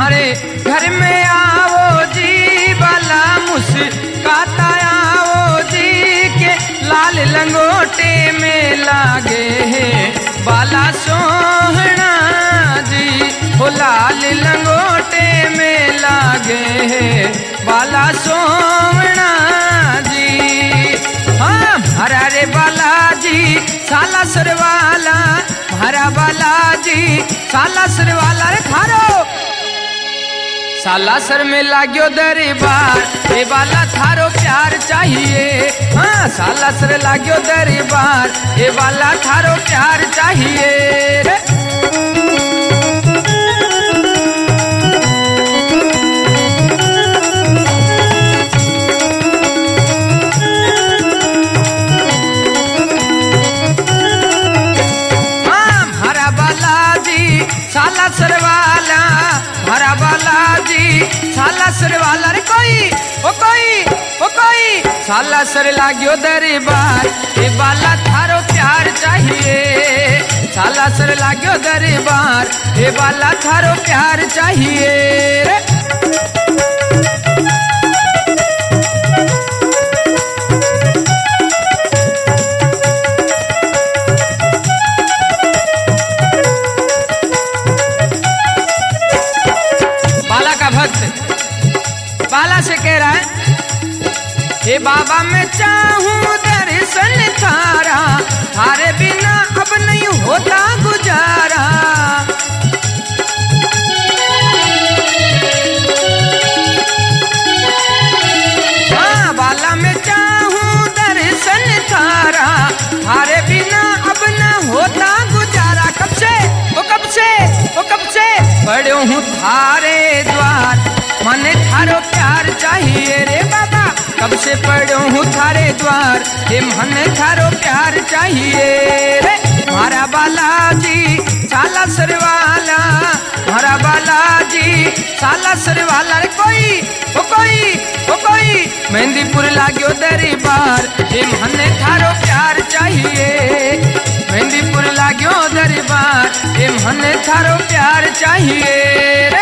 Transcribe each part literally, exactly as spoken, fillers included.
हमारे घर में आओ जी बाला मुस्काता आओ जी के लाल लंगोटे में लागे है बाला सोहना जी हो लाल लंगोटे में लागे है बाला सोहना जी। हाँ हरा रे बालाजी साला सरवाला हरा बालाजी साला सरवाला रे थारो साला सर में लाग्यो दरबार ए बाला थारो प्यार चाहिए। हाँ साला सर लाग्यो दरबार ए बाला थारो प्यार चाहिए रे। साला सरवाला हरा बालाजी साला सरवाला रे कोई ओ कोई ओ कोई साला सर लाग्यो दरबार ए बाला थारो प्यार चाहिए। साला सर लाग्यो दरबार ए बाला थारो प्यार चाहिए रे। बाला से कह रहा है हे बाबा मैं चाहूं दर्शन थारा थारे बिना अब नहीं होता गुजारा। हाँ बाला मैं चाहूं दर्शन थारा थारे बिना अब न होता गुजारा। कब से वो कब से वो कब से पढ़ो हूँ थारे द्वार मन थारो प्यार चाहिए रे बाबा। कब से पढ़ो हूँ थारे द्वार ये मन थारो प्यार चाहिए रे। हमारा बालाजी साला सरवाला हमारा बालाजी साला सरवाला रे कोई ओ कोई ओ कोई मेहंदीपुर लाग्यो दरबार ये मन थारो प्यार चाहिए। मेहंदीपुर लाग्यो दरबार ये मन थारो प्यार चाहिए रे।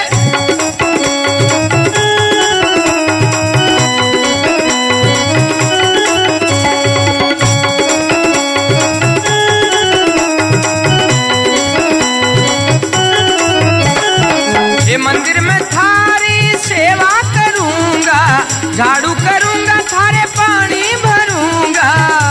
मंदिर में थारी सेवा करूंगा झाड़ू करूंगा थारे पानी भरूंगा।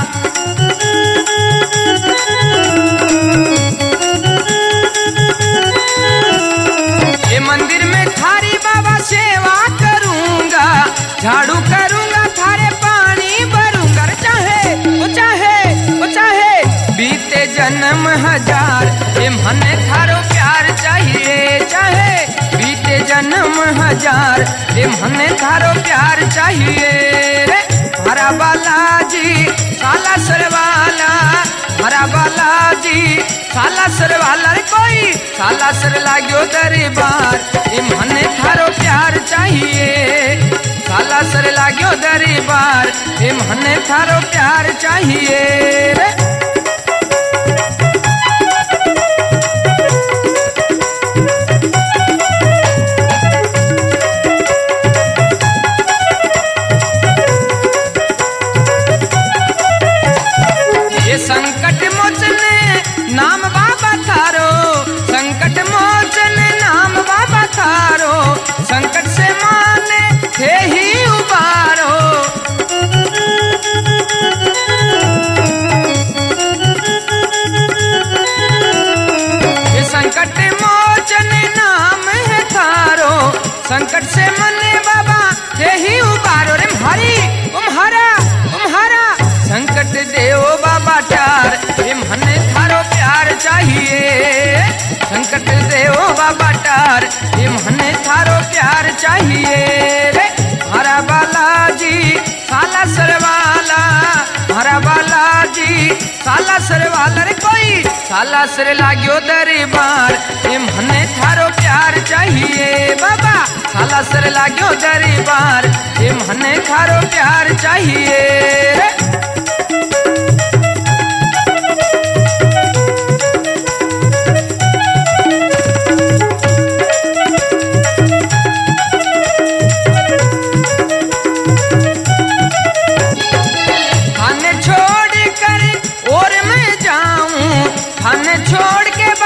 ये मंदिर में थारी बाबा सेवा करूंगा झाड़ू करूंगा थारे पानी भरूंगा। चाहे वो चाहे वो चाहे बीते जन्म हजार ये मन थारो प्यार चाहिए। चाहे बीते जन्म हजार ये मन थारो प्यार चाहिए रे। हरा बालाजी साला सरवाला हरा बालाजी साला सरवाला रे कोई साला सर लाग्यो दरबार ये मन थारो प्यार चाहिए। साला सर लाग्यो दरबार ये मन थारो प्यार चाहिए रे। संकट मोचन नाम बाबा थारो संकट मोचन नाम बाबा थारो संकट से माने थे ही उबारो। ये संकट मोचन नाम है थारो संकट से मने बाबा थे ही उबारो रे। हरी तुम्हारा तुम्हारा संकट देव बाबा टार ये मन थारो प्यार चाहिए। संकट देव बाबा टार ये मन थारो प्यार चाहिए रे। हरा बालाजी साला सरवाला हरा बालाजी साला सरवाला रे कोई साला सर लाग्यो दरबार ये मन थारो प्यार चाहिए बाबा। साला सर लाग्यो दरबार ये मन थारो प्यार चाहिए रे।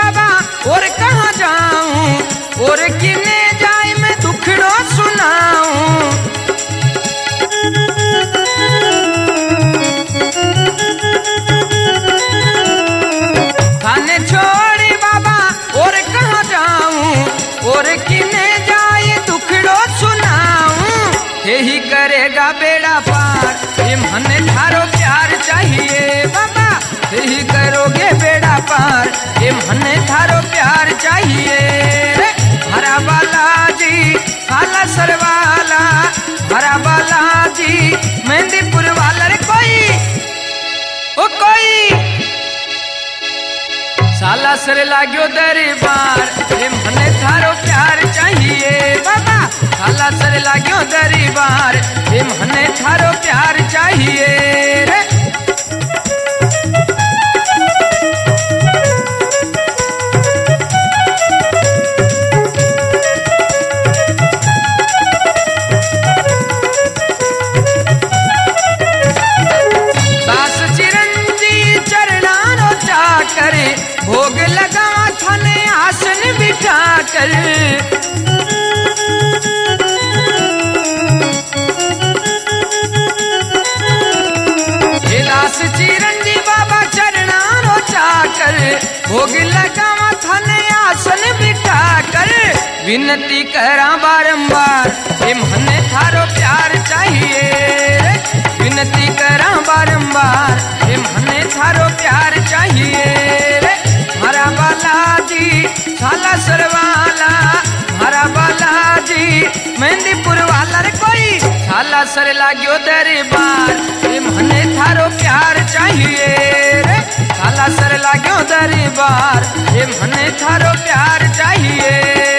बाबा और कहाँ जाऊं और किने जाए मैं दुखड़ो सुनाऊं। खाने छोड़ी बाबा और कहाँ जाऊं और किने जाए दुखड़ो सुनाऊं। यही करेगा बेड़ा पार ये मने थारो प्यार चाहिए बाबा। यही करोगे बेड़ा पार ये मने थारो प्यार चाहिए। हरा बालाजी काला सरवाला हरा बालाजी मेहंदीपुर वाला रे कोई ओ कोई साला सर लाग्यो दरबार ये मने थारो प्यार चाहिए बाबा। साला सर लाग्यो दरबार ये मने थारो प्यार चाहिए रे। दास चिरंजी चरणानो चाकर भोग लगावा थाने आसन बिठा कर। दास चिरंजी बाबा चरणानो चाकर भोग लगावा थाने आसन बिठा कर। विनती करा बारंबार ये मने थारो प्यार चाहिए। विनती करा बारंबार ये मने थारो प्यार चाहिए। हरा बालाजी साला सरवाला हरा बालाजी मेहंदीपुर वाला रे कोई साला सर लाग्यो दरबार ये मने थारो प्यार चाहिए रे। साला सर लाग्यो दरबार ये मने थारो प्यार चाहिए।